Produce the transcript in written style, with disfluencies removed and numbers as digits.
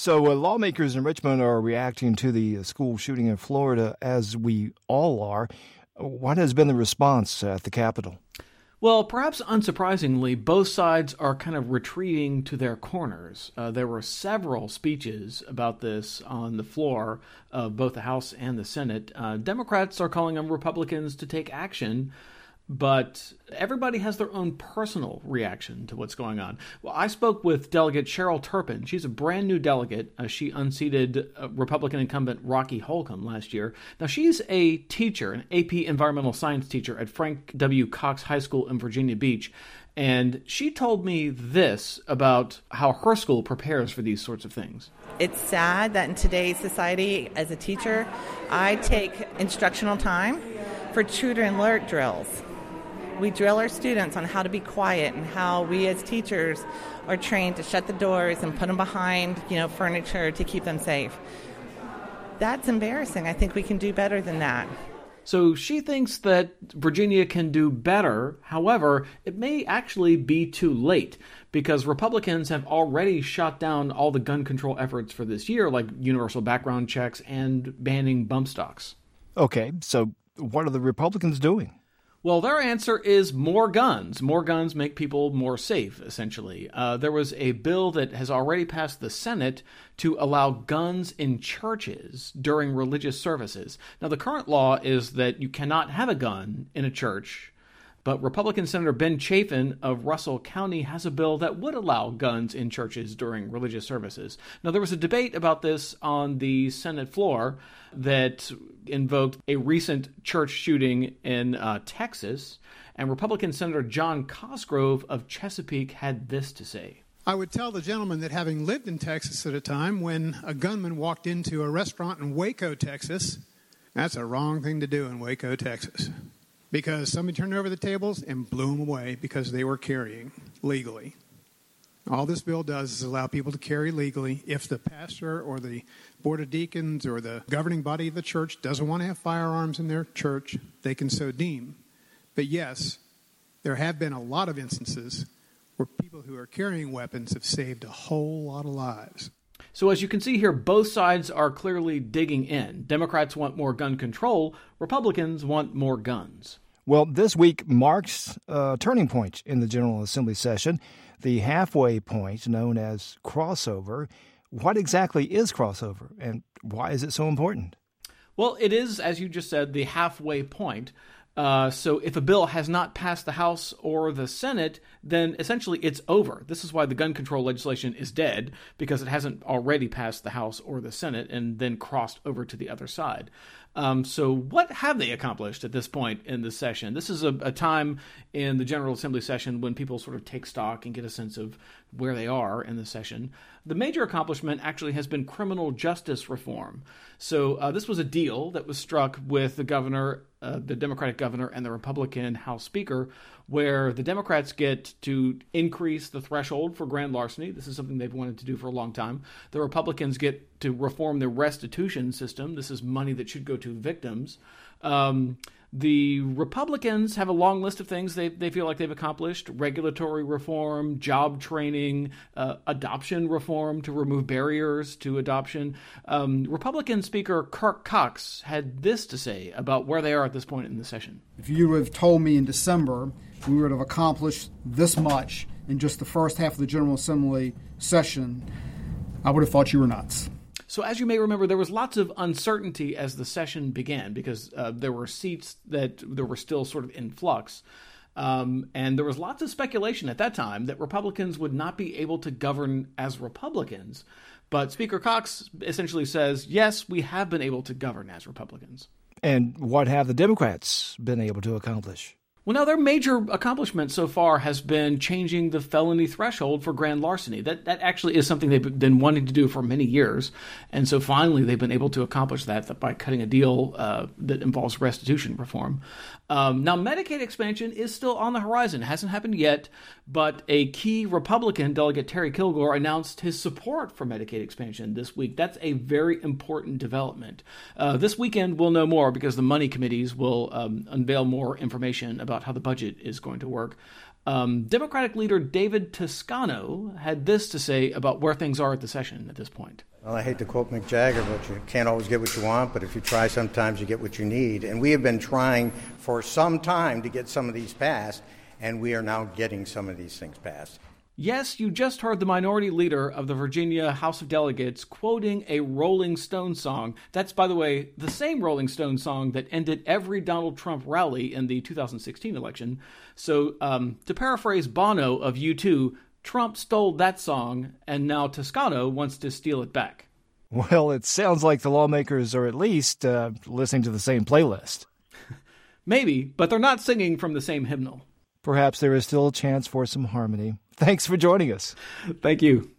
So lawmakers in Richmond are reacting to the school shooting in Florida, as we all are. What has been the response at the Capitol? Well, perhaps unsurprisingly, both sides are kind of retreating to their corners. There were several speeches about this on the floor of both the House and the Senate. Democrats are calling on Republicans to take action, but everybody has their own personal reaction to what's going on. Well, I spoke with Delegate Cheryl Turpin. She's a brand new delegate. She unseated Republican incumbent Rocky Holcomb last year. Now, she's a teacher, an AP environmental science teacher at Frank W. Cox High School in Virginia Beach. And she told me this about how her school prepares for these sorts of things. It's sad that in today's society, as a teacher, I take instructional time for true to alert drills. We drill our students on how to be quiet and how we as teachers are trained to shut the doors and put them behind, furniture to keep them safe. That's embarrassing. I think we can do better than that. So she thinks that Virginia can do better. However, it may actually be too late because Republicans have already shot down all the gun control efforts for this year, like universal background checks and banning bump stocks. Okay, so what are the Republicans doing? Well, their answer is more guns. More guns make people more safe, essentially. There was a bill that has already passed the Senate to allow guns in churches during religious services. Now, the current law is that you cannot have a gun in a church, but Republican Senator Ben Chafin of Russell County has a bill that would allow guns in churches during religious services. Now, there was a debate about this on the Senate floor that invoked a recent church shooting in Texas, and Republican Senator John Cosgrove of Chesapeake had this to say. I would tell the gentleman that having lived in Texas at a time when a gunman walked into a restaurant in Waco, Texas, that's a wrong thing to do in Waco, Texas. Because somebody turned over the tables and blew them away because they were carrying legally. All this bill does is allow people to carry legally. If the pastor or the board of deacons or the governing body of the church doesn't want to have firearms in their church, they can so deem. But yes, there have been a lot of instances where people who are carrying weapons have saved a whole lot of lives. So as you can see here, both sides are clearly digging in. Democrats want more gun control. Republicans want more guns. Well, this week marks a turning point in the General Assembly session, the halfway point known as crossover. What exactly is crossover, and why is it so important? Well, it is, as you just said, the halfway point. So if a bill has not passed the House or the Senate, then essentially it's over. This is why the gun control legislation is dead, because it hasn't already passed the House or the Senate and then crossed over to the other side. So what have they accomplished at this point in the session? This is a time in the General Assembly session when people sort of take stock and get a sense of where they are in the session. The major accomplishment actually has been criminal justice reform. So this was a deal that was struck with the governor, the Democratic governor, and the Republican House Speaker, where the Democrats get to increase the threshold for grand larceny. This is something they've wanted to do for a long time. The Republicans get to reform the restitution system. This is money that should go to victims. The Republicans have a long list of things they feel like they've accomplished: regulatory reform, job training, adoption reform to remove barriers to adoption. Republican Speaker Kirk Cox had this to say about where they are at this point in the session. If you would have told me in December we would have accomplished this much in just the first half of the General Assembly session, I would have thought you were nuts. So as you may remember, there was lots of uncertainty as the session began because there were seats that were still sort of in flux. And there was lots of speculation at that time that Republicans would not be able to govern as Republicans. But Speaker Cox essentially says, yes, we have been able to govern as Republicans. And what have the Democrats been able to accomplish? Well, now their major accomplishment so far has been changing the felony threshold for grand larceny. That actually is something they've been wanting to do for many years. And so finally they've been able to accomplish that by cutting a deal that involves restitution reform. Now, Medicaid expansion is still on the horizon. It hasn't happened yet, but a key Republican, Delegate Terry Kilgore, announced his support for Medicaid expansion this week. That's a very important development. This weekend we'll know more because the money committees will unveil more information about how the budget is going to work. Democratic leader David Toscano had this to say about where things are at the session at this point. Well, I hate to quote Mick Jagger, but you can't always get what you want, but if you try, sometimes you get what you need. And we have been trying for some time to get some of these passed, and we are now getting some of these things passed. Yes, you just heard the minority leader of the Virginia House of Delegates quoting a Rolling Stones song. That's, by the way, the same Rolling Stones song that ended every Donald Trump rally in the 2016 election. So, to paraphrase Bono of U2, Trump stole that song, and now Toscano wants to steal it back. Well, it sounds like the lawmakers are at least listening to the same playlist. Maybe, but they're not singing from the same hymnal. Perhaps there is still a chance for some harmony. Thanks for joining us. Thank you.